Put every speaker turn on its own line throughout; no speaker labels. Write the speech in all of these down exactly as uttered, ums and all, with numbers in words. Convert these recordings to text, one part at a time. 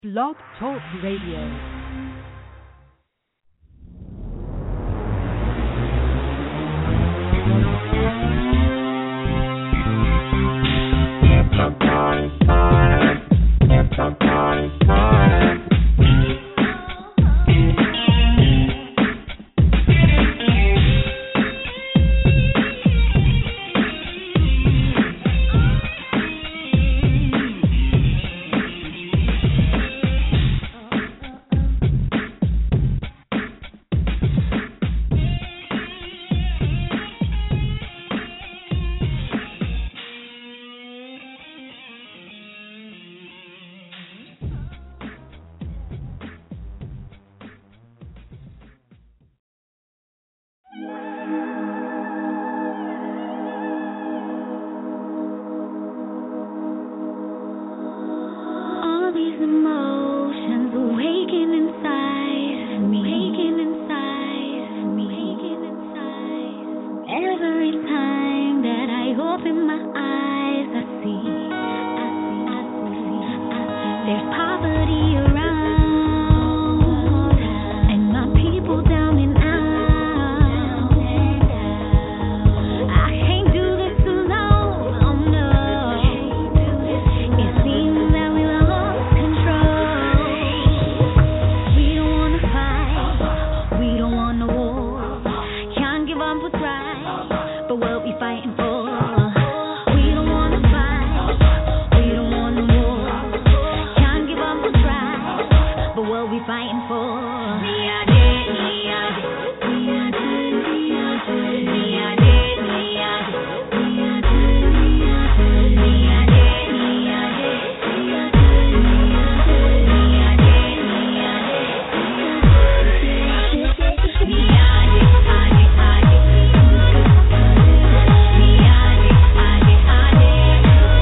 Blog Talk Radio.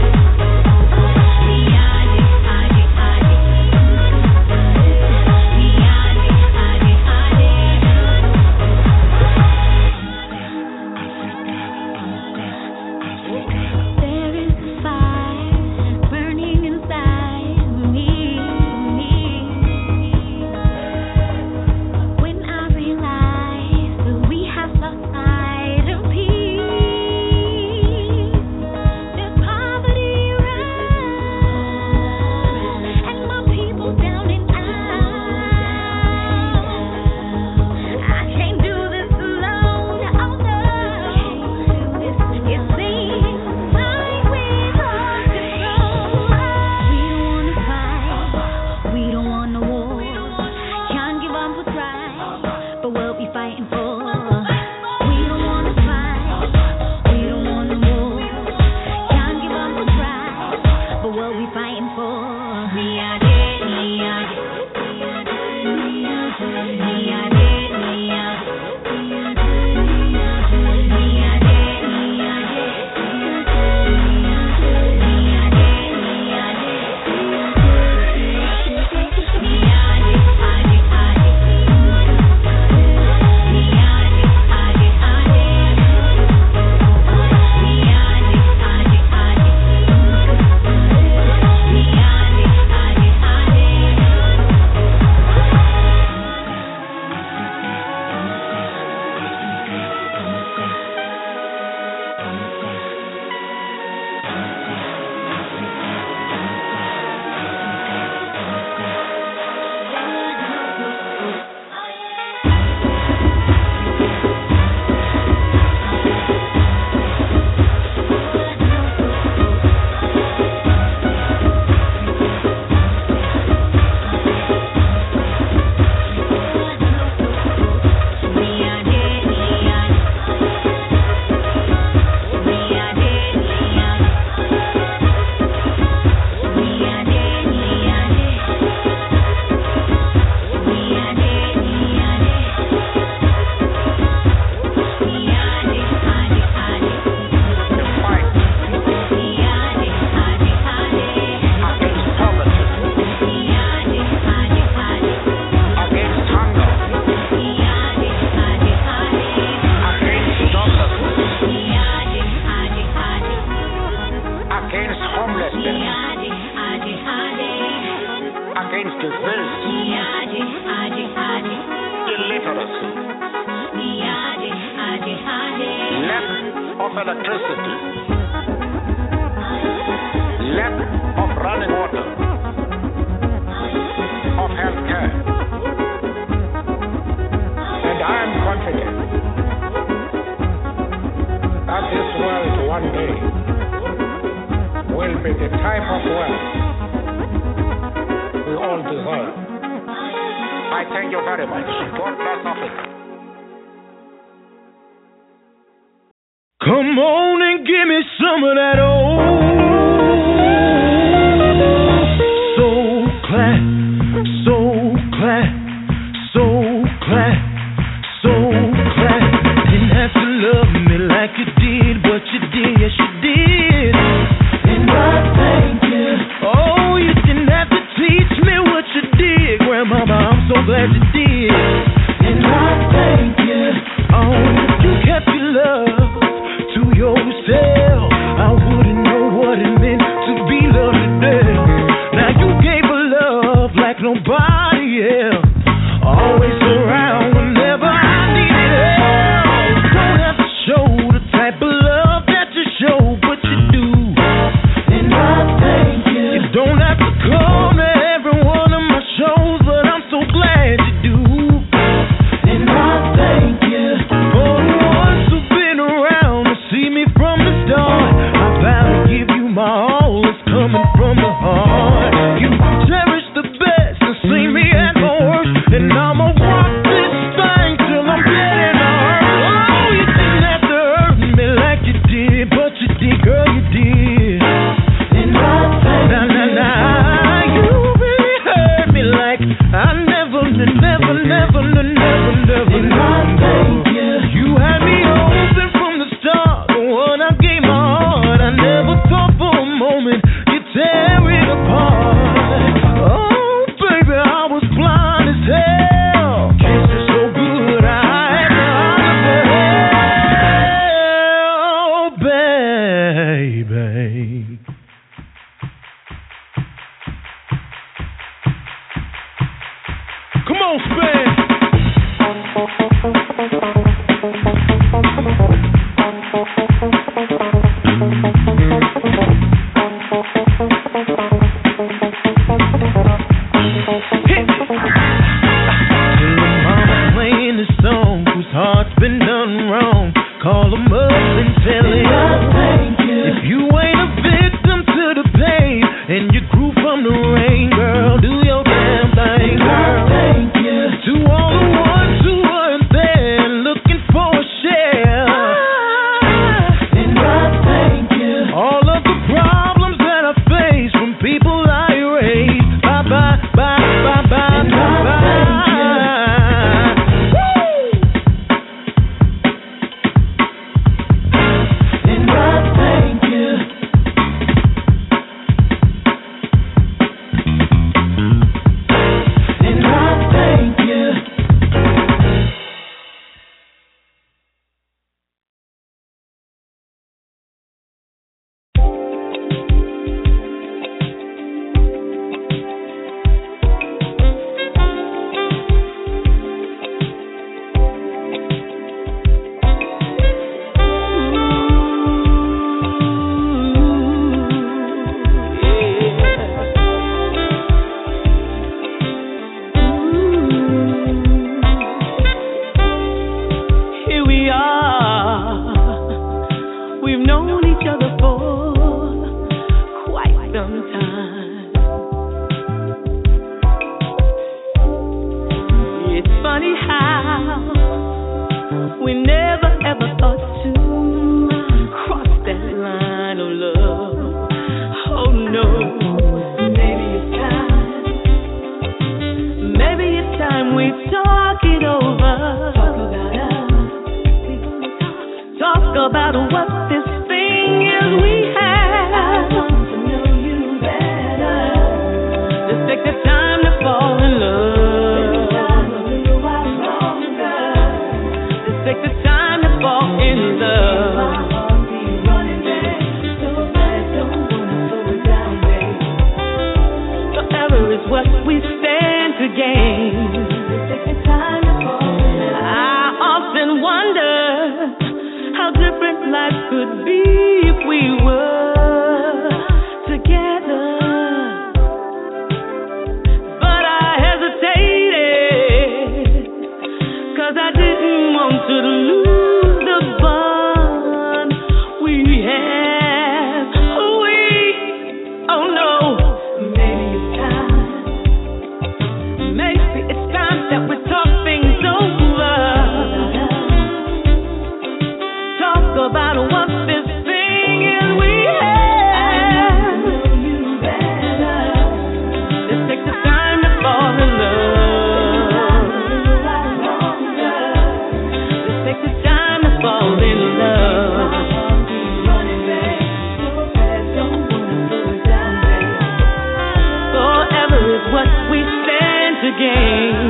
Me is this? Illiteracy. Lack of electricity. Lack of running water. Of health care. And I am confident that this world one day will be the type of world we all deserve. I thank you very much. God bless Africa.
Come on and give me some of that old soul clap, soul clap, soul clap, soul clap. Didn't have to love me like you did, but you did, yes you did. And I thank you. Oh, you didn't have to teach me what you did, Grandmama, I'm so glad you did. And I thank you. Oh, you kept your love to yourself. I wouldn't know what it meant to be loved today. Now you gave a love like nobody else. Always around whenever I needed help. Don't have to show the type of love that you show, but you do. And I thank you. You don't have to come to every one of my shows, but I'm so glad you do. And I thank you for the ones who've been around to see me from the start. I vow to give you my all, it's coming from the heart. You cherish the best and see me at my worst, and I'ma rock this thing till I'm dead and hurt. Oh, you didn't have to hurt me like you did, but you did, girl, you did. And I thank you. Nah, nah, nah, you really hurt me like I never, never, never, never, never, never. And I thank you. You had me open from the start, the one I gave my heart. I never thought for a moment you'd tear it apart. Oh, baby, I was blind as hell. Kissing so good, I had to holler for help, baby. Come on, Span. Hit me. Mama playing this song whose heart's been done wrong. Call them up and tell him if you ain't a victim to the pain and you grew from the rain, girl, do your damn thing, girl. Thank you. To all the ones who weren't there looking for a share. And I thank you. All of the problems that I face from people I erase. Bye bye bye bye.
again. I often wonder how different life could be if we were together. But I hesitated, 'cause I didn't want to lose the bond we had. We, oh no, maybe it's time. Maybe it's time that we talk things over. Talk about what this thing is we have. Let's take the time to fall in love. Let's take the time to fall in love. Forever is what we stand to gain.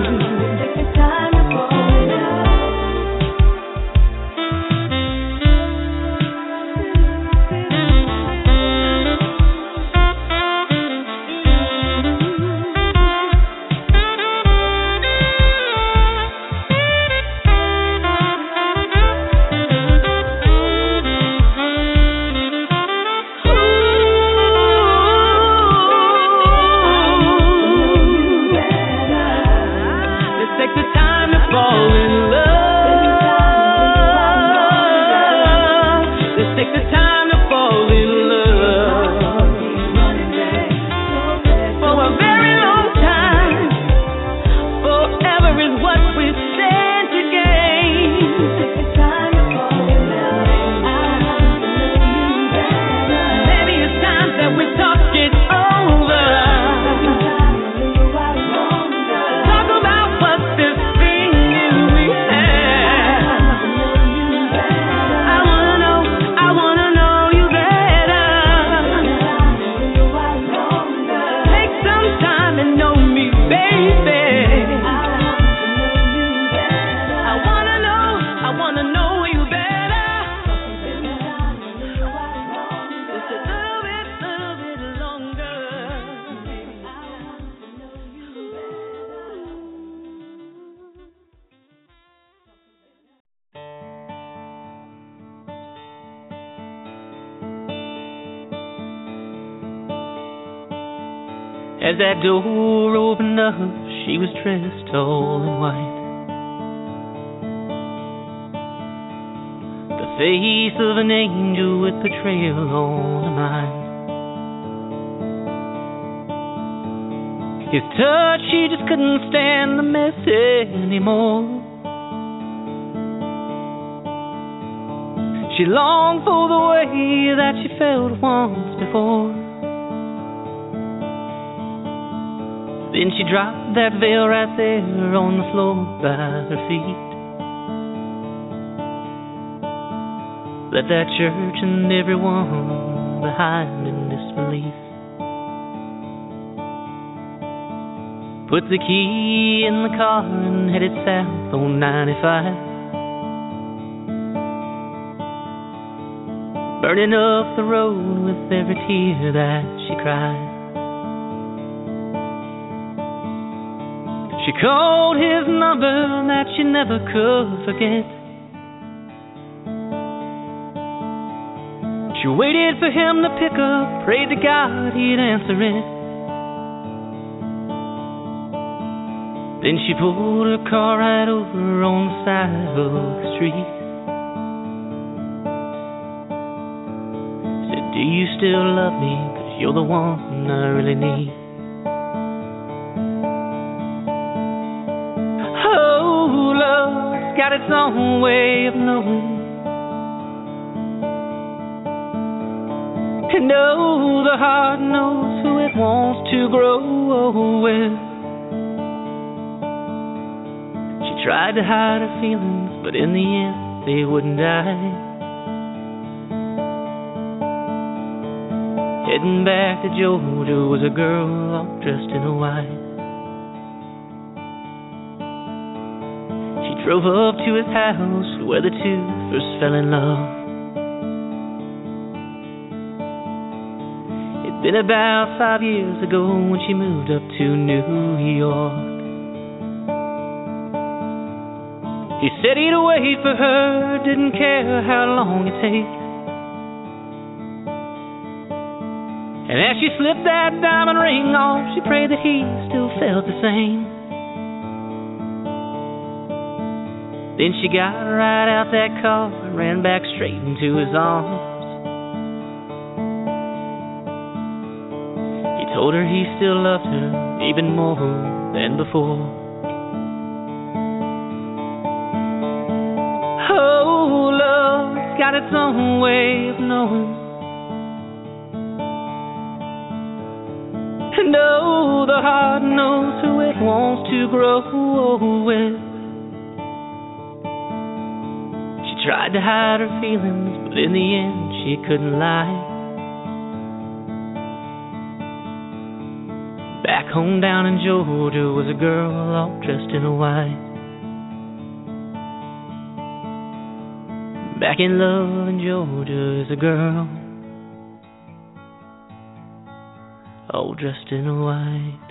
As that door opened up, she was dressed all in white. The face of an angel with betrayal on her mind. His touch, she just couldn't stand the mess anymore. She longed for the way that she felt once before. Then she dropped that veil right there on the floor by her feet. Left that church and everyone behind in disbelief. Put the key in the car and headed south on ninety-five. Burning up the road with every tear that she cried. She called his number that she never could forget. She waited for him to pick up, prayed to God he'd answer it. Then she pulled her car right over on the side of the street. Said, do you still love me? 'Cause you're the one I really need. Got its own way of knowing. And oh, the heart knows who it wants to grow with. She tried to hide her feelings, but in the end they wouldn't die. Heading back to Georgia was a girl all dressed in white. Drove up to his house where the two first fell in love. It'd been about five years ago when she moved up to New York. He said he'd wait for her, didn't care how long it takes. And as she slipped that diamond ring off, she prayed that he still felt the same. Then she got right out that car and ran back straight into his arms. He told her he still loved her even more than before. Oh, love's got its own way of knowing. And oh, the heart knows who it wants to grow with. She tried to hide her feelings, but in the end she couldn't lie. Back home down in Georgia was a girl all dressed in white. Back in love in Georgia is a girl all dressed in white.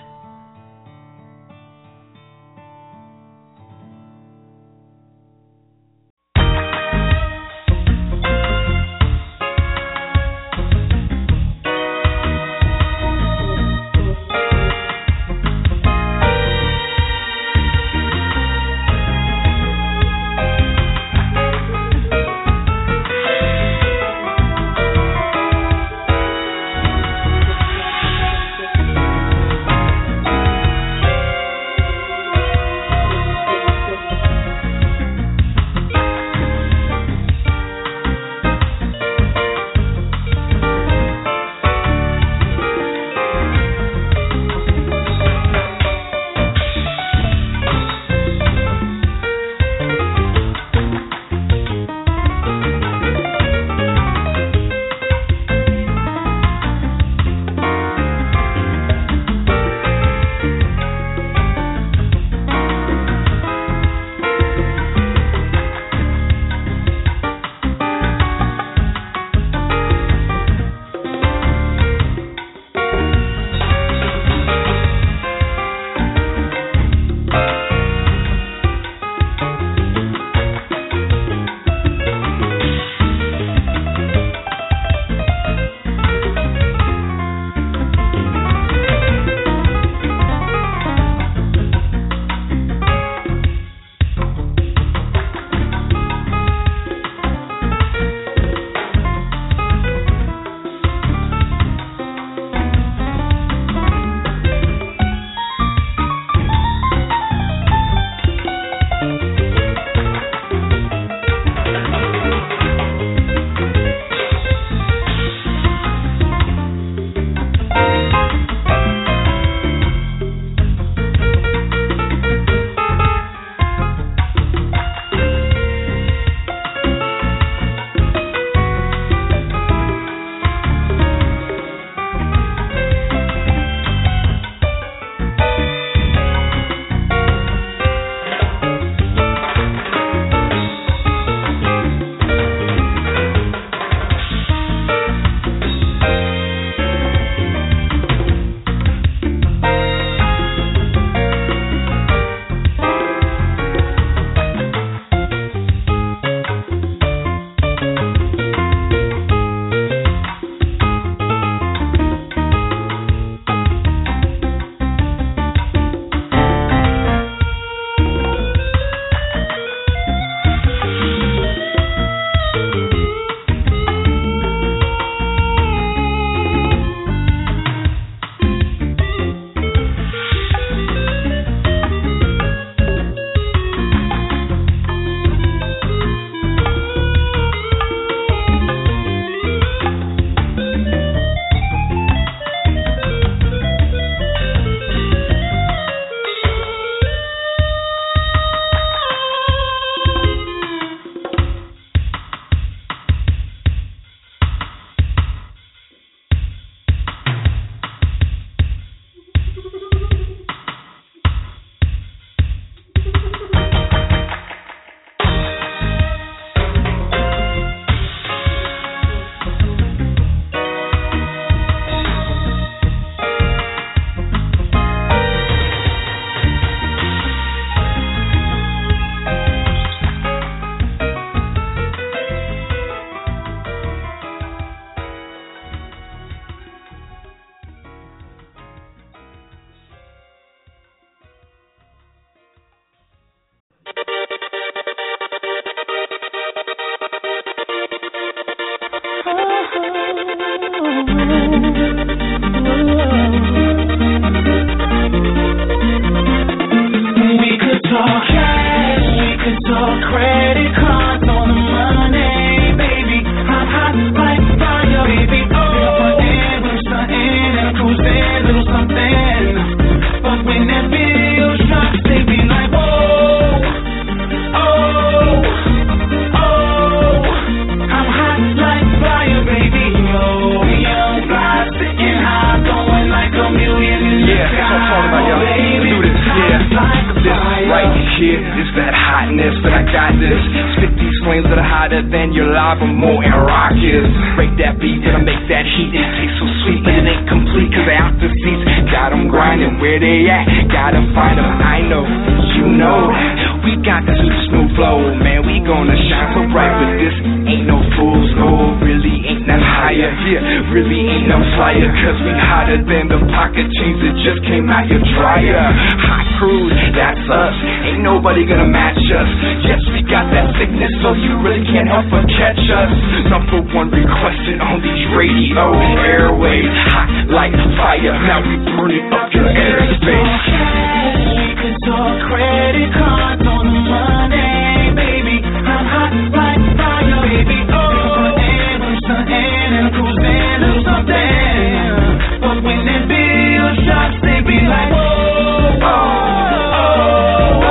kid, it's that hotness, but I got this. Spit these flames that are hotter than your lava more and rock is. Break that beat, then I make that heat. It tastes so sweet, but it ain't complete, cause they out the seats. Got them grinding, where they at? Gotta find them, I know, you know. We got the super smooth flow, man, we gonna shine so bright. But this ain't no fool's gold, really ain't none higher. Yeah, really ain't no flyer, cause we hotter than the pocket chains that just came out your dryer. Hot cruise, that's us, ain't nobody gonna match us. Yes, we got that sickness, so you really can't help but catch us. Number one requested on these radio airways, hot like fire, now we burning up your airspace.
We can talk credit cards on the money, baby. I'm hot like fire, baby. Oh, and I'm stunting and I'm cruising to something. But when them bill shots, they be like, whoa, oh, oh, oh,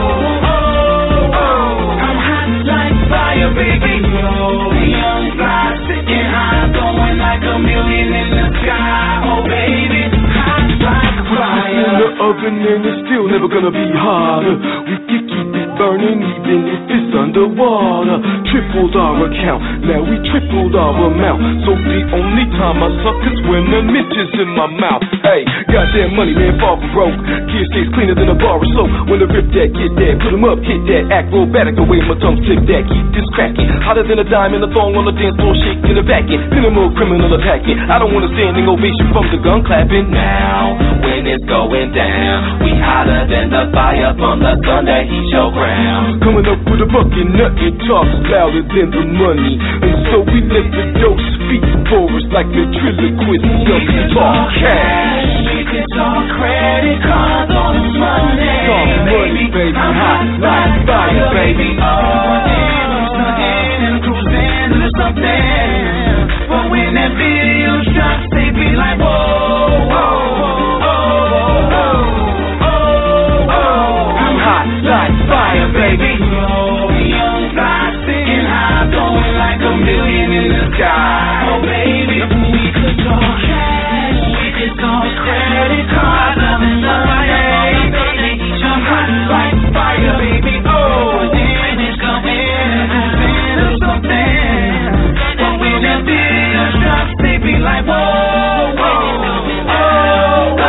oh, oh. I'm hot like fire, baby. Oh, young fly, sitting high, going like a million in the sky. Oh, baby, hot like fire.
In the oven and it's still never gonna be harder. We can keep it burning even if it's underwater. Tripled our account, now we tripled our amount. So the only time I suck is when the mitch is in my mouth. Hey, goddamn money, man, far from broke. Kid stays cleaner than a bar of soap. When I rip that, get that, put 'em up, hit that, acrobatic the way my tongue tip that. Keep this cracking, hotter than a dime in a thong on the dance floor, shaking the back end. Minimal criminal attacking. I don't want a standing ovation from the gun clapping.
Now, when it's going down, we hotter than the fire from the sun that heats your ground.
Coming up with a bucket nut, it talks louder than the money. And so we let the dose speak for us like ventriloquist. Young talk cash.
We can talk credit cards on the Monday.
Talk money, baby. Hot like fire, baby.
Oh, and I'm stunting and I'm cruising to something. But when that video drops, they be like, whoa, whoa, whoa, whoa, whoa, whoa.
I'm hot like fire, baby.
Oh, young fly, sitting high, going like a million in the sky. Oh, baby, we could talk cash, we could talk credit cards on the Sunday, baby. I'm hot like fire, baby. Oh, and it's coming and moving or something. But when that video drops, they be like, whoa, whoa, oh, oh,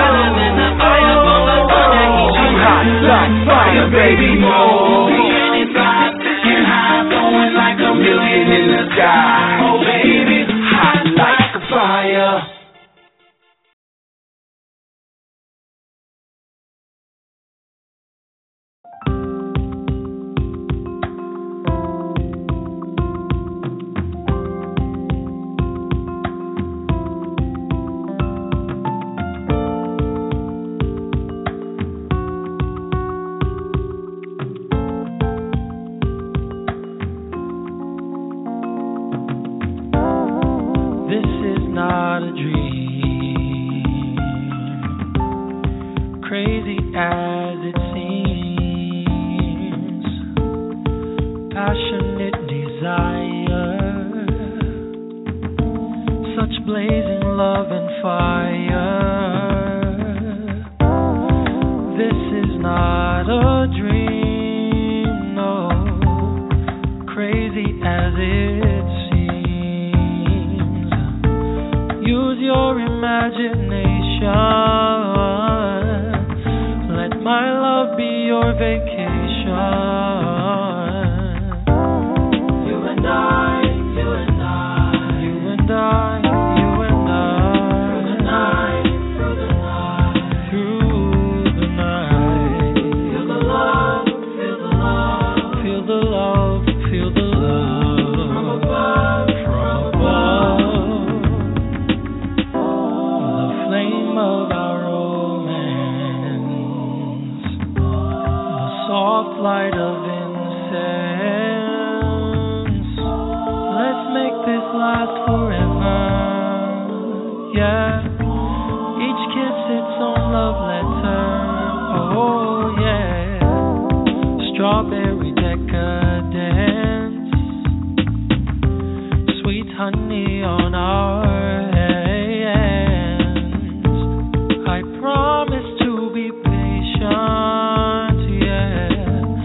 I'm hot like fire, baby.
oh. And it's hot, sitting high, going like a million in the sky. Oh, baby, hot like a fire.
This is not a dream, crazy as it seems. Passionate desire, such blazing love and fire. This is not a dream, no, crazy as it seems. Use your imagination. Let my love be your vacation. You and I, you and I, you and I, you and I. Through the night, through the night, through the night. Feel the love, feel the love, feel the love, feel the love. From above, from above. The flame of our romance, the soft light of incense. Let's make this last forever. Yeah, each kiss its own love letter. Oh yeah, strawberry decadence, sweet honey on our hands. I promise to be patient, yeah,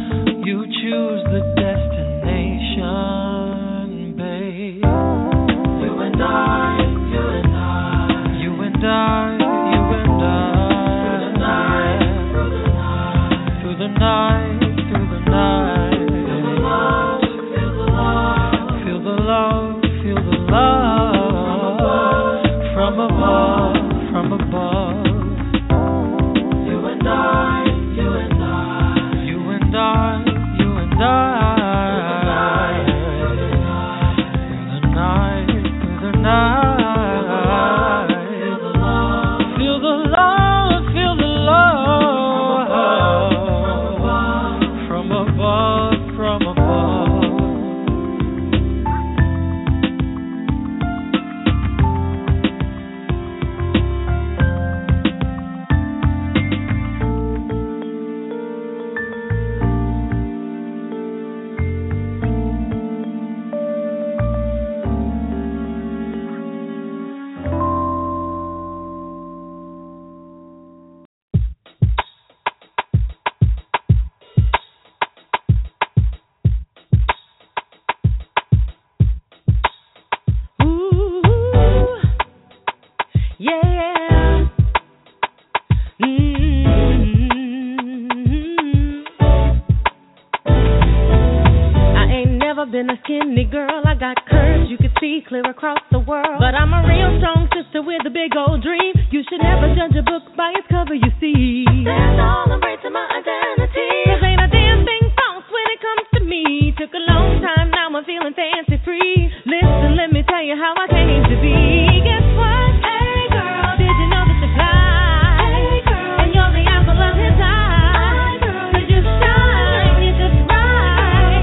see clear across the world. But I'm a real strong sister with a big old dream. You should never judge a book by its cover, you see. That's all I'm breaking my identity. Cause ain't a damn thing false when it comes to me. Took a long time, now I'm feeling fancy free. Listen, let me tell you how I came to be. Guess what? Hey girl, did you know that you fly? Hey girl, and you're the apple of his eye. Cause you shine, you just right.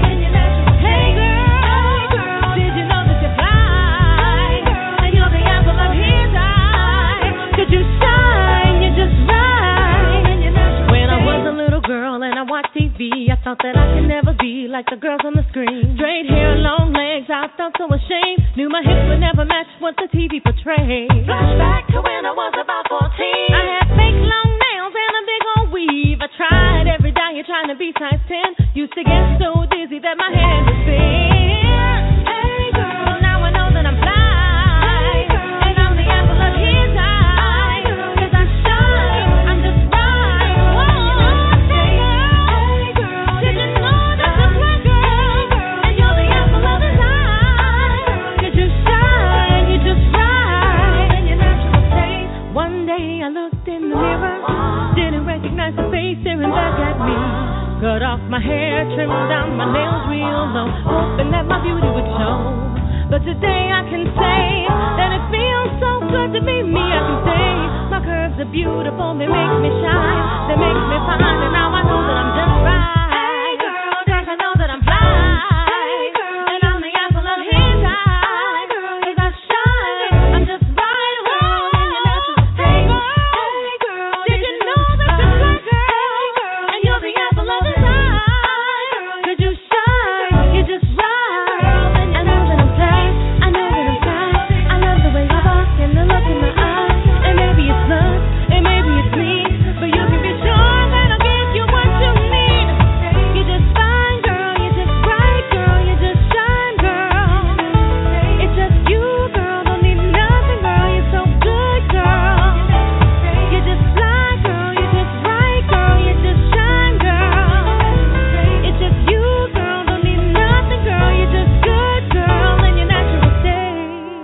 Hey girl, did you know that you fly? And you're the apple of his eye. Cause you shine, you just right. When I was a little girl and I watched T V, I thought that I could never be like the girls on the screen. Straight hair, long legs, I felt so ashamed. Knew my hips would never match what the T V portrayed. Flashback to when I was about fourteen. I had fake long nails and a big old weave. I tried every day trying to be size ten. Used to get so dizzy that my head would spin. Hey girl, but now I know that I'm fly. Hey girl, and I'm the apple of his eye. Cause I shine, I'm just right. Whoa, hey girl, did you know that you're fly, girl? And you're the apple of his eye. Cause you shine, you just right. In your natural state. One day I looked in the mirror, didn't recognize the face staring back at me. Cut off my hair, trimmed down my nails real low, hoping that my beauty would show. But today I can say that it feels so good to be me. I can say my curves are beautiful, they make me shine, they make me fine, and now I know that I'm just right. Hey girl, cause I know that I'm fly. Hey girl, and I'm the apple of his eye. Cause I shine, I'm just right. Whoa, in your natural state. Hey girl, did you know that you're fly, girl? And you're the apple of his eye. Cause you shine, you're just right. I know that I'm fly, I know that I'm fly. I love the way you walk and the look in my eyes. And maybe it's love, and maybe it's me, but you can be sure that I'll give you what you need. You're just fine, girl, you're just right, girl, you just shine, girl. It's just you, girl, don't need nothing, girl, you're so good, girl. You're just fly, girl, you're just right, girl, you just shine, girl. It's just you, girl, don't need nothing, girl, you're just good, girl, in your natural state.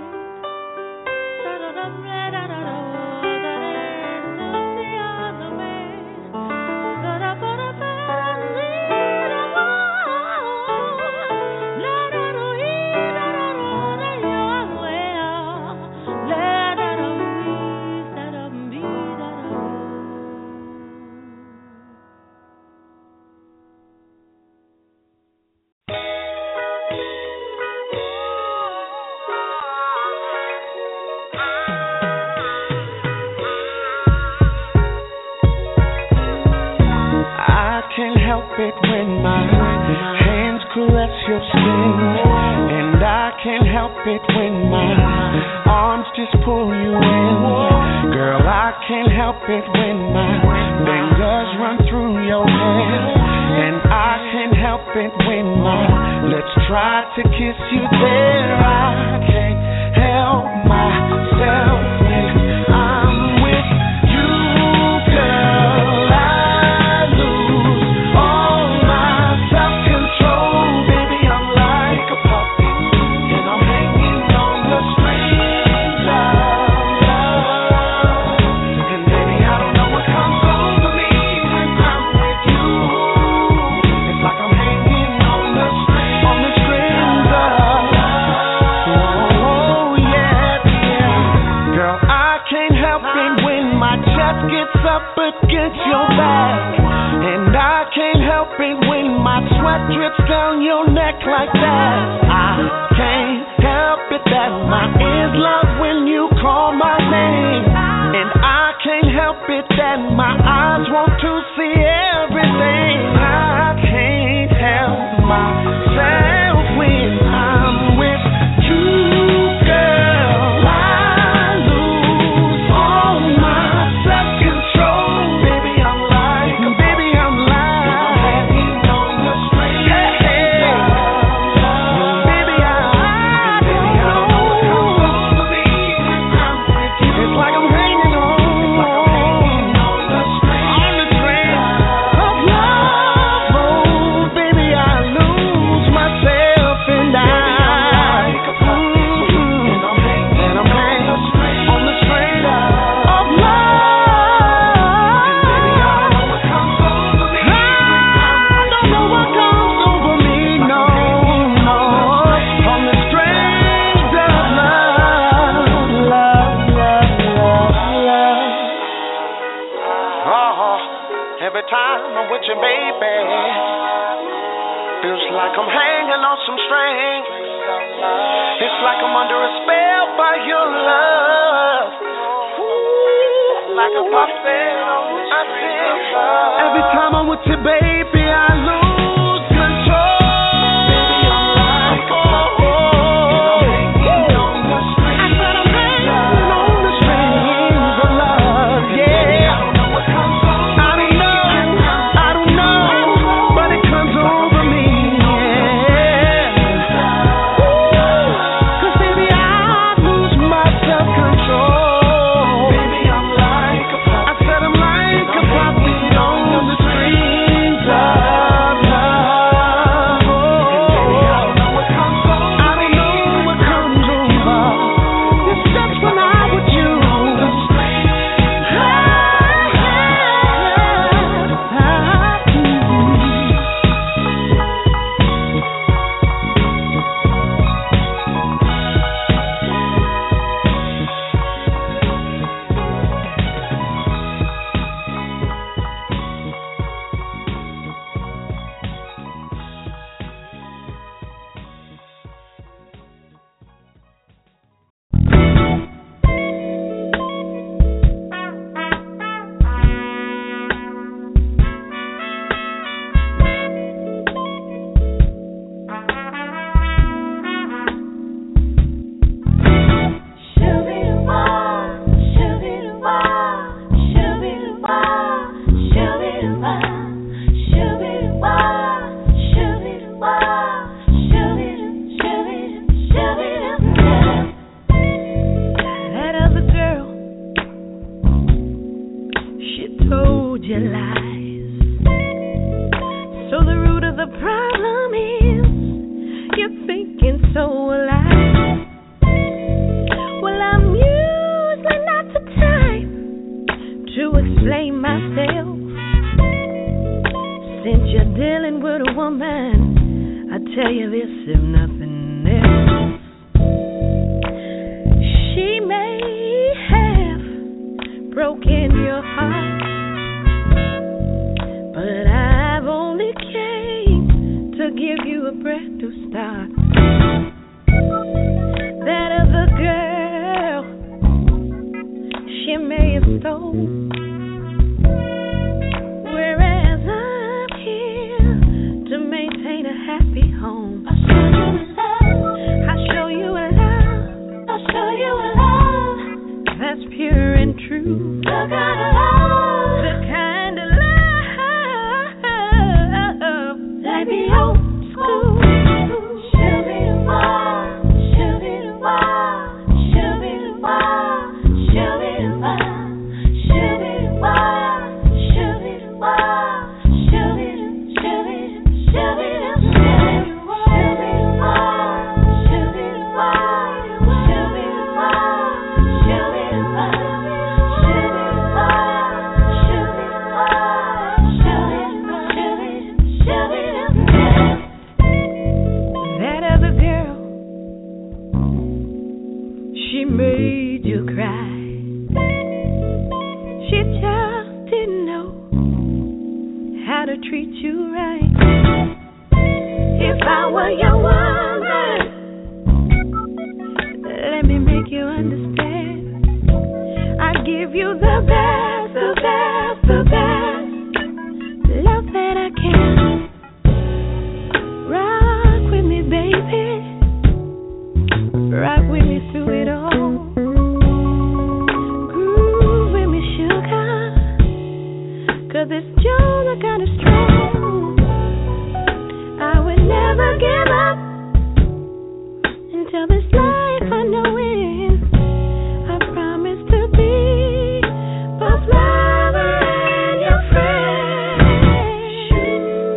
I can't help it when my hands caress your skin, and I can't help it when my arms just pull you in. Girl, I can't help it when my fingers run through your hair, and I can't help it when my lips try to kiss you there. I can't help myself when I'm with you, girl. I lose all my self-control. Baby, I'm like a puppet, and I'm hanging on the strings of love. And baby, I don't know what comes over me when I'm with you. It's like I'm hanging on the strings, on the strings of love. Oh yeah, yeah. Girl, I can't help it when my chest gets up against your back, and I can't help it when my sweat drips down your neck like that. I can't help it that my ears love when you call my name, and I can't help it that my eyes want to see everything. I can't help myself when I'm with you, girl. I lose all my self-control. Baby, I'm like, baby, I'm like, hanging on the strings. Hey, hey. Baby, I, baby, I don't know what comes over me when I'm with you. It's like I'm hanging on, it's like I'm hanging on the strings, on the strings.
baby. Feels like I'm hanging on some strings. It's like I'm under a spell by your love. Ooh, like a puppet on the string. Every time I'm with you, baby, I lose control. Baby, I'm like a puppet.
Both lover and your friend.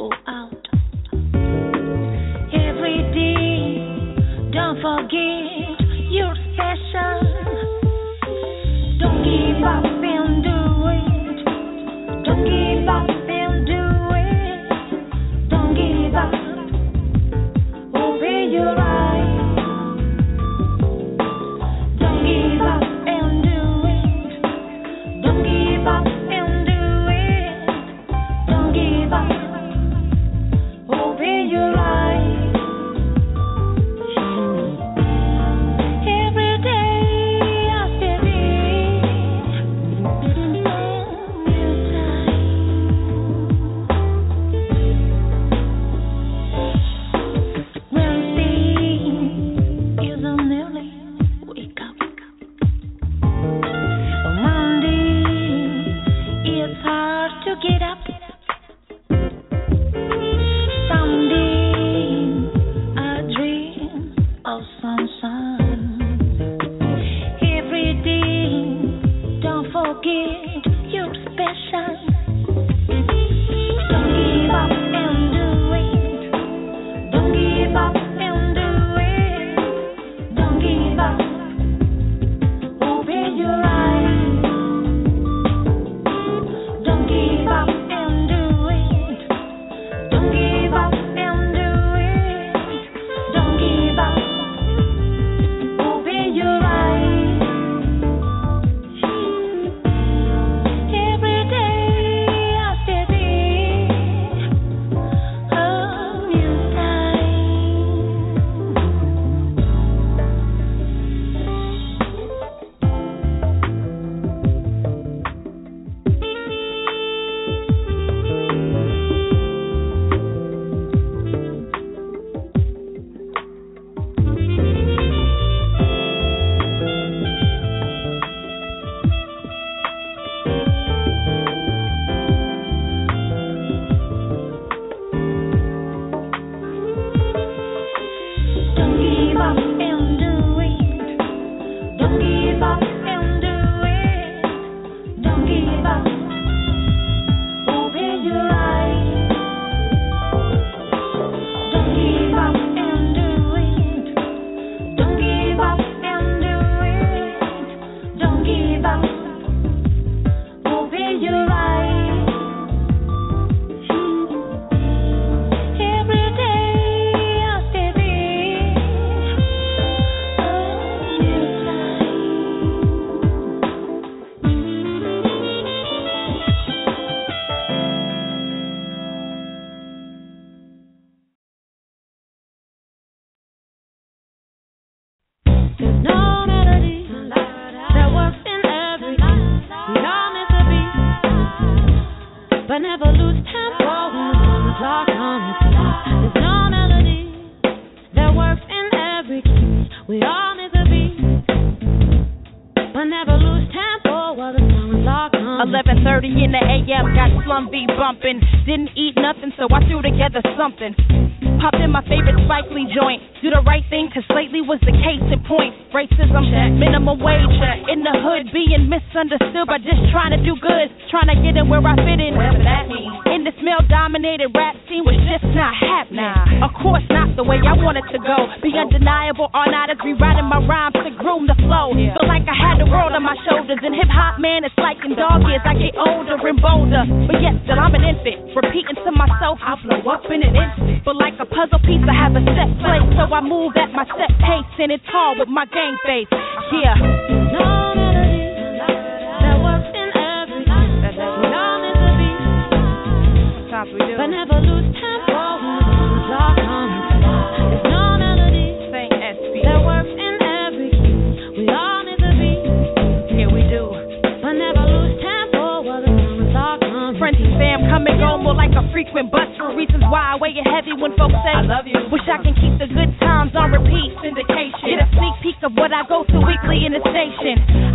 go out. Every day, don't forget you're special. Don't give up and do it. Don't give up and do it. Don't give up. Open your eyes. Don't give up and do it. Don't give up and do it. Don't give up. Open your eyes. Every day I stay Wednesday is an early wake up. On Monday it's hard to get up. Someday I dream of sunshine. Every day, don't forget you're special. Don't give up and do it. Don't give up and do it. Don't give up. Open your eyes. Don't give up and do it. Don't give up and do it. Don't give up. Open your eyes. Every day I stay there. Oh, you Don't give up and do it. Don't give up and do it. Don't give up. Open your eyes. Don't give up and do it. Don't give up and do it. Don't give up. Open your eyes. Every day I stay there. Oh, you There's no melody that works in every key. We all miss a beat, but never lose tempo when the song is locked on repeat. There's no melody that works in every key. We all miss a beat, but never lose tempo while the song is locked on repeat.
eleven thirty in the A M, got Slum V bumping. Didn't eat nothing, so I threw together something. Popped in my favorite Spike Lee joint. Do the right thing, cause lately was the case in point. Racism, minimum wage, in the hood, being misunderstood by just trying to do good. Trying to get in where I fit in. Whatever that means. In this male-dominated rap scene was just not happening. Of course not the way I wanted to go. Be undeniable, all nighters rewriting my rhymes to groom the flow. Feel like I had the world on my shoulders. And hip-hop, man, it's like in dog years. I get older and bolder, but yet still I'm an infant. Repeating to myself, I'll blow up in an instant. But like a puzzle piece, I have a set place, so I move at my set pace, and it's hard with my gang face. Yeah.
No melody that works in every key. We all miss a beat,
Sometimes we do.
but never lose tempo when the song is locked on repeat. There's no melody
Saint S B.
that works in every key. We all miss a beat,
Yeah, we do.
but never lose tempo while the song is locked on repeat.
Friends and fam come and go more like a frequent bus for reasons why I weigh it heavy when folks say I love you. Wish I can keep the good times on repeat. Syndication. Get a sneak peek of what I go through weekly in the station. I guess the life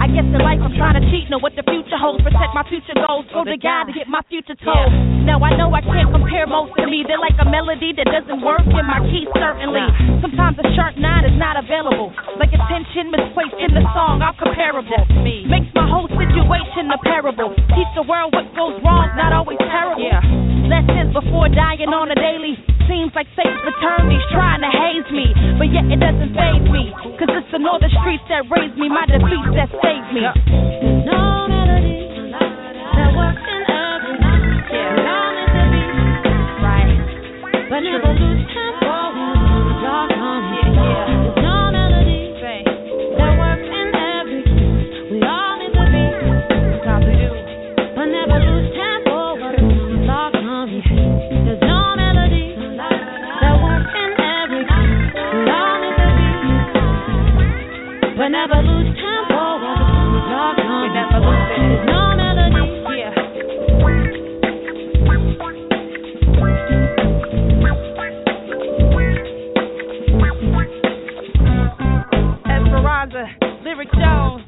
life, I'm trying to cheat. Know what the future holds, protect my future goals. Go to God to get my future told. Now I know I can't compare most to me. They're like a melody that doesn't work in my key, certainly. Sometimes a sharp nine is not available. Like attention misplaced in the song, I'm comparable. Makes my whole situation a parable. Teach the world what goes wrong, not always terrible. Lessons before dying on a daily. Seems like Satan's fraternity's trying to haze me, but yet it doesn't faze me. Cause it's the northern streets that raised me, my defeats that saved me.
There's no melody that works in every night. Yeah. All meant to be right, but never lose tempo when the dark comes. Yeah, yeah. There's no melody that works in every place. We all meant to be, sometimes we do, but never lose tempo when the dark comes. There's no melody that works in every place. We all meant to be, but never lose tempo when the dark comes. We never lose it. There's no melody. Yeah.
Esperanza, Lyric Jones.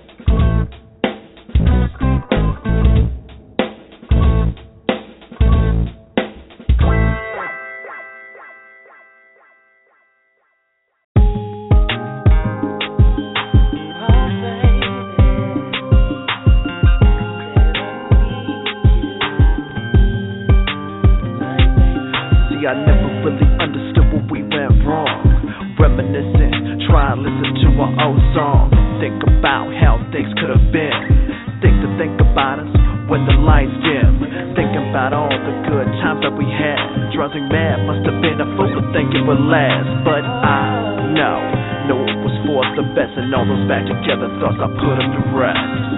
I never really understood what we went wrong. Reminiscing, try and listen to our old song. Think about how things could have been. Think to think about us when the lights dim. Thinking about all the good times that we had. Drives me mad, must have been a fool to think it would last. But I know, know it was for the best. And all those back together thoughts I put them to rest.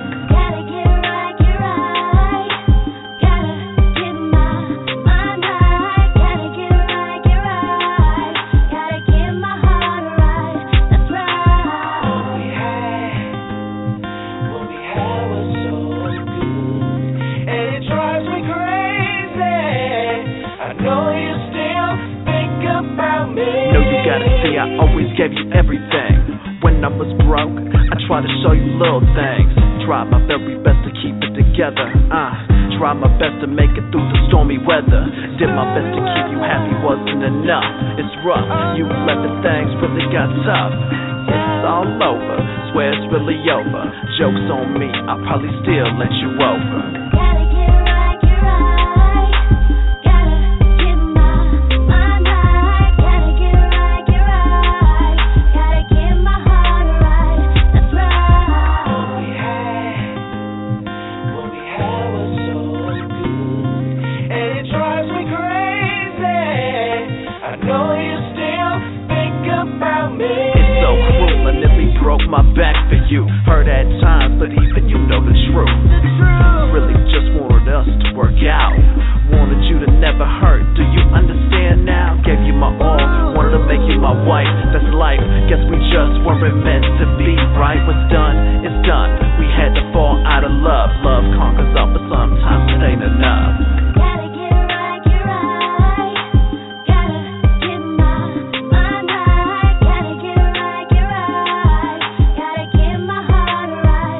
I always gave you everything. When I was broke, I tried to show you little things. Tried my very best to keep it together. Uh, tried my best to make it through the stormy weather. Did my best to keep you happy, wasn't enough. It's rough, you let the things really got tough. It's all over, swear it's really over. Joke's on me, I'll probably still let you over. My back for you, hurt at times, but even you know the truth. Really just wanted us to work out. Wanted you to never hurt. Do you understand now? Gave you my all, wanted to make you my wife. That's life. Guess we just weren't meant to be. Right? What's done is done. We had to fall out of love. Love conquers all, but sometimes it ain't enough. Right.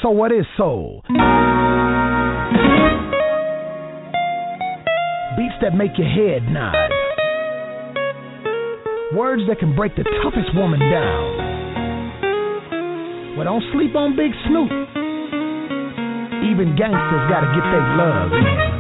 So what is soul? Beats that make your head nod. Words that can break the toughest woman down. Well, don't sleep on Big Snoop. Even gangsters gotta get their love in.